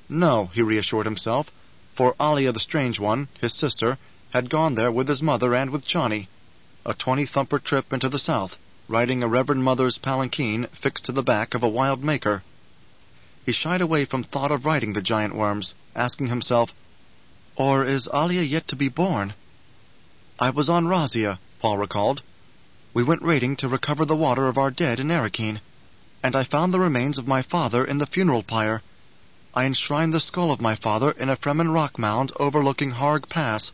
No, he reassured himself, for Alia the Strange One, his sister, had gone there with his mother and with Chani, a 20-thumper trip into the south, riding a Reverend Mother's palanquin fixed to the back of a wild maker. He shied away from thought of riding the giant worms, asking himself, "Or is Alia yet to be born?" "I was on Razia," Paul recalled. "We went raiding to recover the water of our dead in Arakeen, and I found the remains of my father in the funeral pyre. I enshrined the skull of my father in a Fremen rock mound overlooking Harg Pass."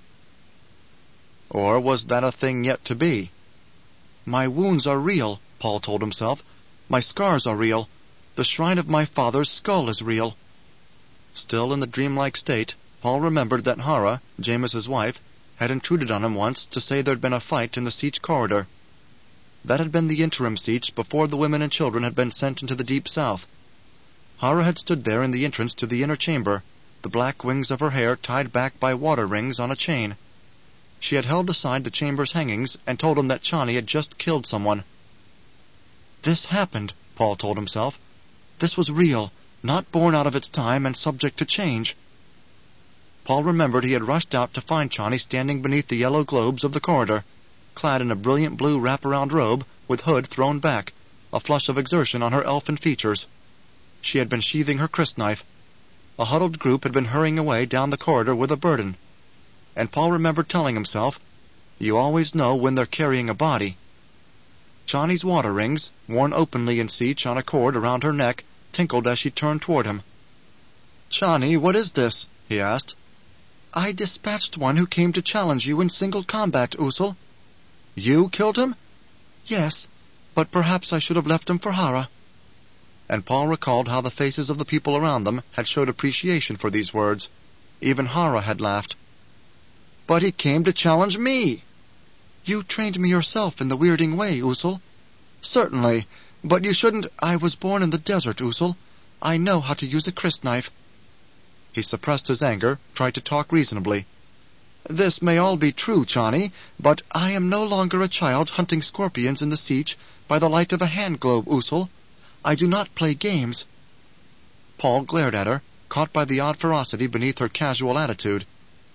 Or was that a thing yet to be? "My wounds are real," Paul told himself. "My scars are real. The shrine of my father's skull is real." Still in the dreamlike state, Paul remembered that Hara, James's wife, had intruded on him once to say there'd been a fight in the siege corridor. That had been the interim siege before the women and children had been sent into the deep south. Hara had stood there in the entrance to the inner chamber, the black wings of her hair tied back by water rings on a chain. She had held aside the chamber's hangings and told him that Chani had just killed someone. This happened, Paul told himself. This was real, not born out of its time and subject to change. Paul remembered he had rushed out to find Chani standing beneath the yellow globes of the corridor, clad in a brilliant blue wraparound robe with hood thrown back, a flush of exertion on her elfin features. She had been sheathing her crysknife. A huddled group had been hurrying away down the corridor with a burden. And Paul remembered telling himself, "You always know when they're carrying a body." Chani's water rings, worn openly in siege on a cord around her neck, tinkled as she turned toward him. "Chani, what is this?" he asked. "I dispatched one who came to challenge you in single combat, Usul." "You killed him?" "Yes, but perhaps I should have left him for Hara." And Paul recalled how the faces of the people around them had showed appreciation for these words. Even Hara had laughed. "But he came to challenge me." "You trained me yourself in the weirding way, Usul." "Certainly, but you shouldn't—" "I was born in the desert, Usul. I know how to use a crysknife." He suppressed his anger, tried to talk reasonably. "This may all be true, Chani, but I am no longer a child hunting scorpions in the siege by the light of a hand globe, Usul. I do not play games." Paul glared at her, caught by the odd ferocity beneath her casual attitude.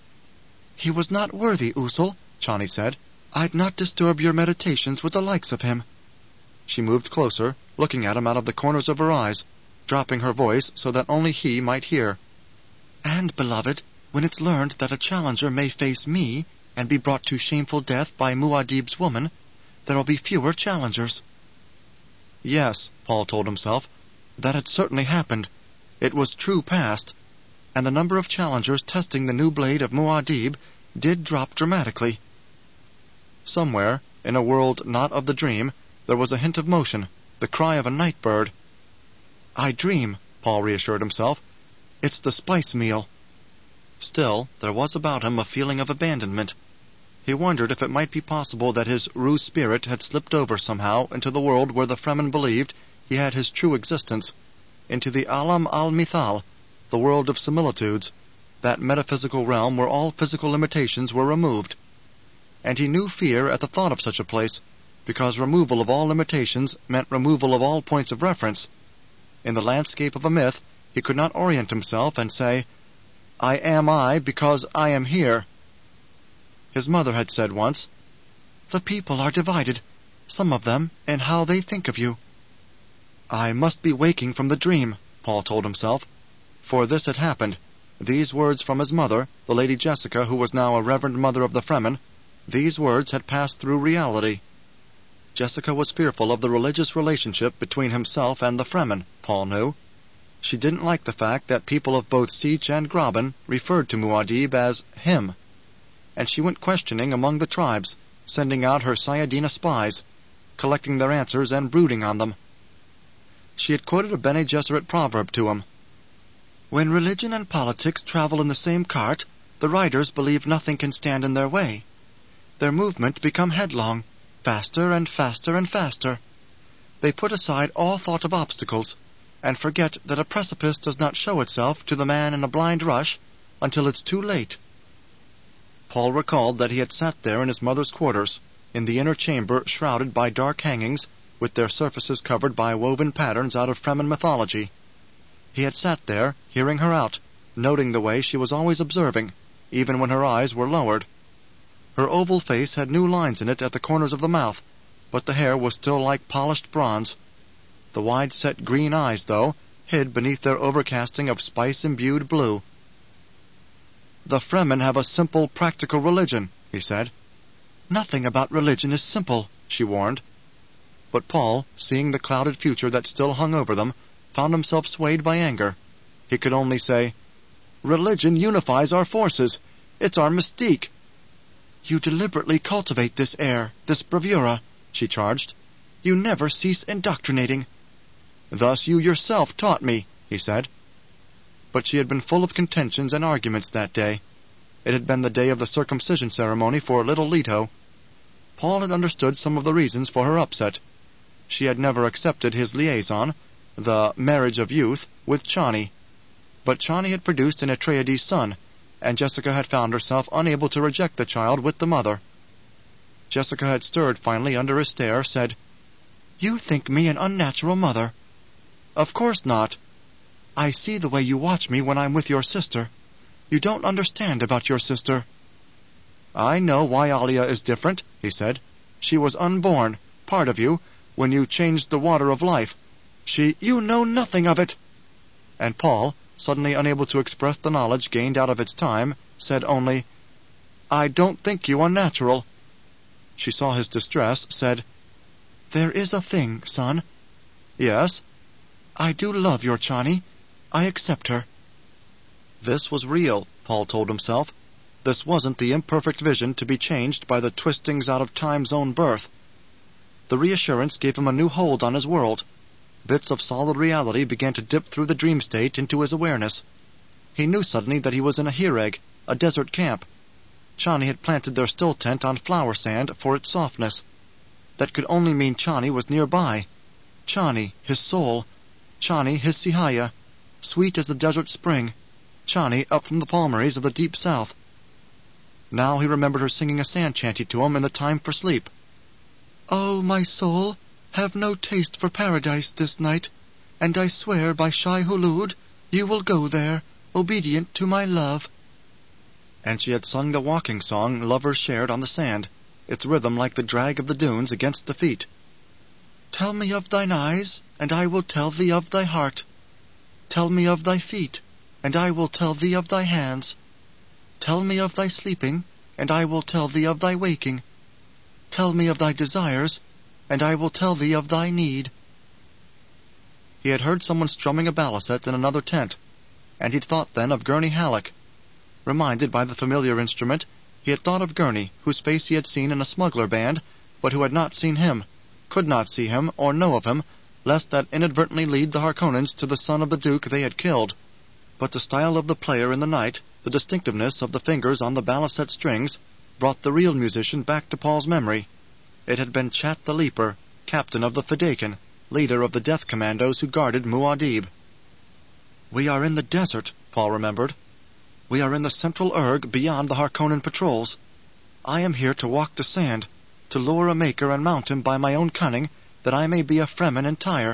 "He was not worthy, Usul," Chani said. "I'd not disturb your meditations with the likes of him." She moved closer, looking at him out of the corners of her eyes, dropping her voice so that only he might hear. "And, beloved, when it's learned that a challenger may face me and be brought to shameful death by Muad'Dib's woman, there'll be fewer challengers." Yes, Paul told himself, that had certainly happened. It was true past, and the number of challengers testing the new blade of Muad'Dib did drop dramatically. Somewhere, in a world not of the dream, there was a hint of motion, the cry of a night bird. "I dream," Paul reassured himself. "It's the spice meal." Still, there was about him a feeling of abandonment. He wondered if it might be possible that his Ru spirit had slipped over somehow into the world where the Fremen believed he had his true existence, into the Alam al-Mithal, the world of similitudes, that metaphysical realm where all physical limitations were removed. And he knew fear at the thought of such a place, because removal of all limitations meant removal of all points of reference. In the landscape of a myth, he could not orient himself and say, "I am I because I am here." His mother had said once, "The people are divided, some of them, in how they think of you." I must be waking from the dream, Paul told himself, for this had happened. These words from his mother, the Lady Jessica, who was now a Reverend Mother of the Fremen, these words had passed through reality. Jessica was fearful of the religious relationship between himself and the Fremen, Paul knew. She didn't like the fact that people of both Sietch and Graben referred to Muad'Dib as him. And she went questioning among the tribes, sending out her Sayadina spies, collecting their answers and brooding on them. She had quoted a Bene Gesserit proverb to him. "When religion and politics travel in the same cart, the riders believe nothing can stand in their way. Their movement become headlong, faster and faster and faster. They put aside all thought of obstacles, and forget that a precipice does not show itself to the man in a blind rush until it's too late." Paul recalled that he had sat there in his mother's quarters, in the inner chamber shrouded by dark hangings, with their surfaces covered by woven patterns out of Fremen mythology. He had sat there, hearing her out, noting the way she was always observing, even when her eyes were lowered. Her oval face had new lines in it at the corners of the mouth, but the hair was still like polished bronze. The wide-set green eyes, though, hid beneath their overcasting of spice-imbued blue. "The Fremen have a simple, practical religion," he said. "Nothing about religion is simple," she warned. But Paul, seeing the clouded future that still hung over them, found himself swayed by anger. He could only say, "Religion unifies our forces. It's our mystique." "You deliberately cultivate this air, this bravura," she charged. "You never cease indoctrinating." "Thus you yourself taught me," he said. But she had been full of contentions and arguments that day. It had been the day of the circumcision ceremony for little Leto. Paul had understood some of the reasons for her upset. She had never accepted his liaison, the marriage of youth, with Chani. But Chani had produced an Atreides son, and Jessica had found herself unable to reject the child with the mother. Jessica had stirred finally under his stare, said, "You think me an unnatural mother." "Of course not." "I see the way you watch me when I'm with your sister. You don't understand about your sister." "I know why Alia is different," he said. "She was unborn, part of you, when you changed the water of life. You know nothing of it." And Paul, suddenly unable to express the knowledge gained out of its time, said only, "I don't think you unnatural." She saw his distress, said, "There is a thing, son." "Yes?" "I do love your Chani. I accept her." This was real, Paul told himself. This wasn't the imperfect vision to be changed by the twistings out of time's own birth. The reassurance gave him a new hold on his world. Bits of solid reality began to dip through the dream state into his awareness. He knew suddenly that he was in a Hireg, a desert camp. Chani had planted their still tent on flower sand for its softness. That could only mean Chani was nearby. Chani, his soul. Chani, his Sihaya, sweet as the desert spring. Chani, up from the palmeries of the deep south. Now he remembered her singing a sand chanty to him in the time for sleep. "Oh, my soul, have no taste for paradise this night, and I swear by Shai-Hulud you will go there, obedient to my love." And she had sung the walking song lovers shared on the sand, its rhythm like the drag of the dunes against the feet. "Tell me of thine eyes, and I will tell thee of thy heart. Tell me of thy feet, and I will tell thee of thy hands. Tell me of thy sleeping, and I will tell thee of thy waking. Tell me of thy desires, and I will tell thee of thy need." He had heard someone strumming a baliset in another tent, and he'd thought then of Gurney Halleck. Reminded by the familiar instrument, he had thought of Gurney, whose face he had seen in a smuggler band, but who had not seen him, could not see him or know of him, lest that inadvertently lead the Harkonnens to the son of the Duke they had killed. But the style of the player in the night, the distinctiveness of the fingers on the baliset strings, brought the real musician back to Paul's memory. It had been Chat the Leaper, captain of the Fedaykin, leader of the death commandos who guarded Muad'Dib. "We are in the desert," Paul remembered. "We are in the central Urg beyond the Harkonnen patrols. I am here to walk the sand, to lure a maker and mount him by my own cunning, that I may be a Fremen entire."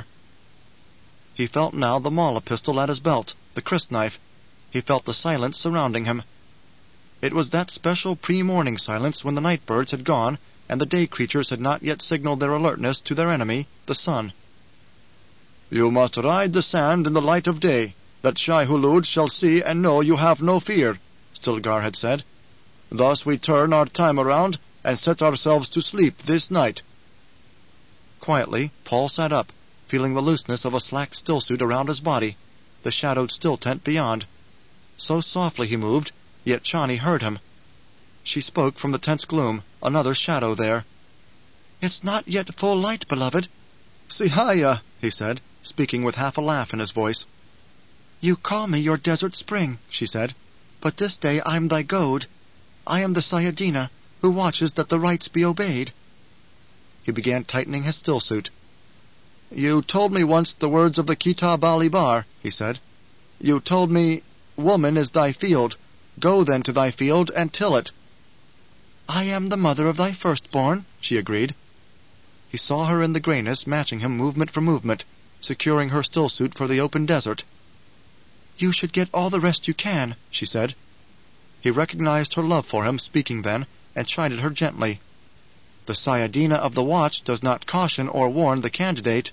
He felt now the Mala pistol at his belt, the crysknife. He felt the silence surrounding him. It was that special pre-morning silence when the night birds had gone and the day creatures had not yet signaled their alertness to their enemy, the sun. "You must ride the sand in the light of day, that Shai-Hulud shall see and know you have no fear," Stilgar had said. "Thus we turn our time around and set ourselves to sleep this night." Quietly, Paul sat up, feeling the looseness of a slack stillsuit around his body, the shadowed still tent beyond. So softly he moved, yet Chani heard him. She spoke from the tent's gloom, another shadow there. "It's not yet full light, beloved." "Sihaya," he said, speaking with half a laugh in his voice. "You call me your desert spring," she said, "but this day I'm thy goad. I am the Sayadina, who watches that the rites be obeyed." He began tightening his stillsuit. "You told me once the words of the Kitab al-Ibar," he said. "You told me, 'Woman is thy field. Go then to thy field and till it.'" "I am the mother of thy firstborn," she agreed. He saw her in the grayness, matching him movement for movement, securing her stillsuit for the open desert. "You should get all the rest you can," she said. He recognized her love for him speaking then, and chided her gently. "The Sayadina of the watch does not caution or warn the candidate."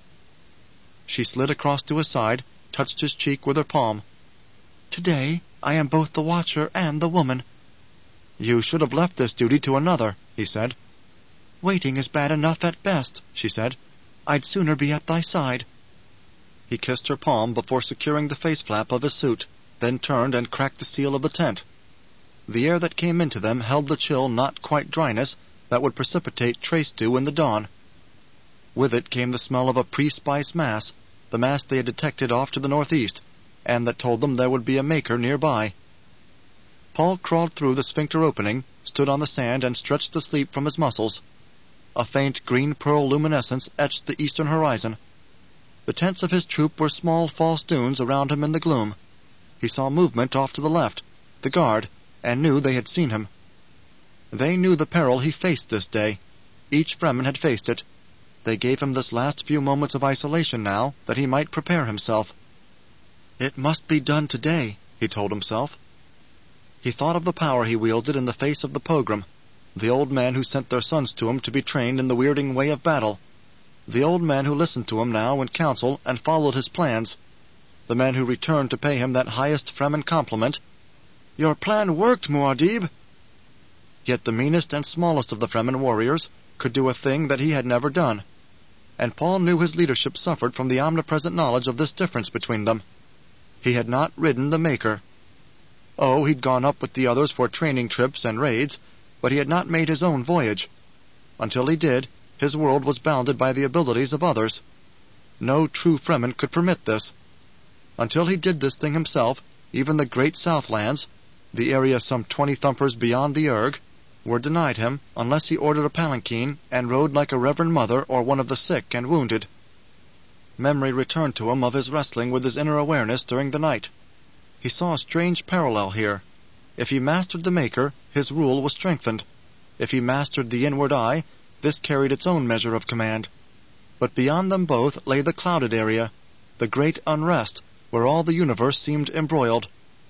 She slid across to his side, touched his cheek with her palm. "Today I am both the watcher and the woman." "You should have left this duty to another," he said. "Waiting is bad enough at best," she said. "I'd sooner be at thy side." He kissed her palm before securing the face-flap of his suit, then turned and cracked the seal of the tent. The air that came into them held the chill not-quite-dryness that would precipitate trace dew in the dawn. With it came the smell of a pre-spice mass, the mass they had detected off to the northeast, and that told them there would be a maker nearby. Paul crawled through the sphincter opening, stood on the sand, and stretched the sleep from his muscles. A faint green-pearl luminescence etched the eastern horizon. The tents of his troop were small false dunes around him in the gloom. He saw movement off to the left, the guard, and knew they had seen him. They knew the peril he faced this day. Each Fremen had faced it. They gave him this last few moments of isolation now, that he might prepare himself. "It must be done today," he told himself. He thought of the power he wielded in the face of the pogrom, the old men who sent their sons to him to be trained in the weirding way of battle, the old men who listened to him now in council and followed his plans, the men who returned to pay him that highest Fremen compliment, "Your plan worked, Muad'Dib!" Yet the meanest and smallest of the Fremen warriors could do a thing that he had never done, and Paul knew his leadership suffered from the omnipresent knowledge of this difference between them. He had not ridden the Maker. Oh, he'd gone up with the others for training trips and raids, but he had not made his own voyage. Until he did, his world was bounded by the abilities of others. No true Fremen could permit this. Until he did this thing himself, even the great Southlands, the area some 20 thumpers beyond the Erg, were denied him unless he ordered a palanquin and rode like a reverend mother or one of the sick and wounded. Memory returned to him of his wrestling with his inner awareness during the night. He saw a strange parallel here. If he mastered the Maker, his rule was strengthened. If he mastered the inward eye, this carried its own measure of command. But beyond them both lay the clouded area, the great unrest, where all the universe seemed embroiled.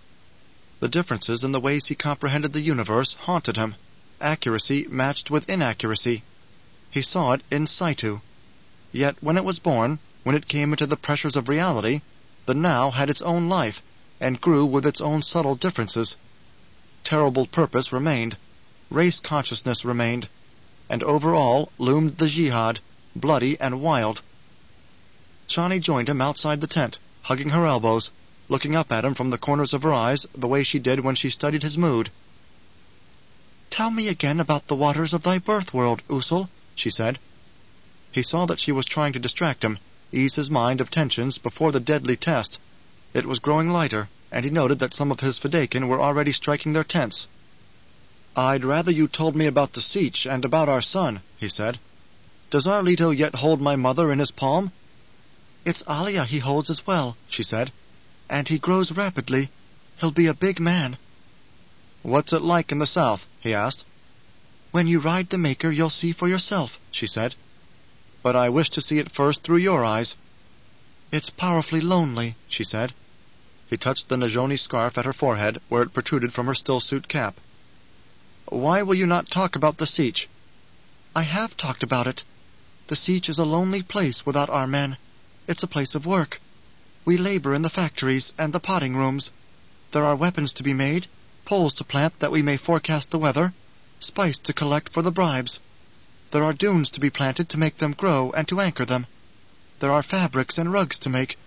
The differences in the ways he comprehended the universe haunted him. Accuracy matched with inaccuracy. He saw it in situ. Yet when it was born, when it came into the pressures of reality, the now had its own life, and grew with its own subtle differences. Terrible purpose remained. Race consciousness remained. And over all loomed the jihad, bloody and wild. Chani joined him outside the tent, hugging her elbows, looking up at him from the corners of her eyes the way she did when she studied his mood. "Tell me again about the waters of thy birth world, Usul," she said. He saw that she was trying to distract him, ease his mind of tensions before the deadly test. It was growing lighter, and he noted that some of his Fedaykin were already striking their tents. "I'd rather you told me about the Sietch and about our son," he said. "Does Arlito yet hold my mother in his palm?" "It's Alia he holds as well," she said. "And he grows rapidly. He'll be a big man." "What's it like in the south?" he asked. "When you ride the Maker you'll see for yourself," she said. "But I wish to see it first through your eyes." "It's powerfully lonely," she said. He touched the Najoni scarf at her forehead, where it protruded from her still-suit cap. "Why will you not talk about the Sietch?" "I have talked about it. The Sietch is a lonely place without our men. It's a place of work. We labor in the factories and the potting rooms. There are weapons to be made, poles to plant that we may forecast the weather, spice to collect for the bribes. There are dunes to be planted to make them grow and to anchor them. There are fabrics and rugs to make,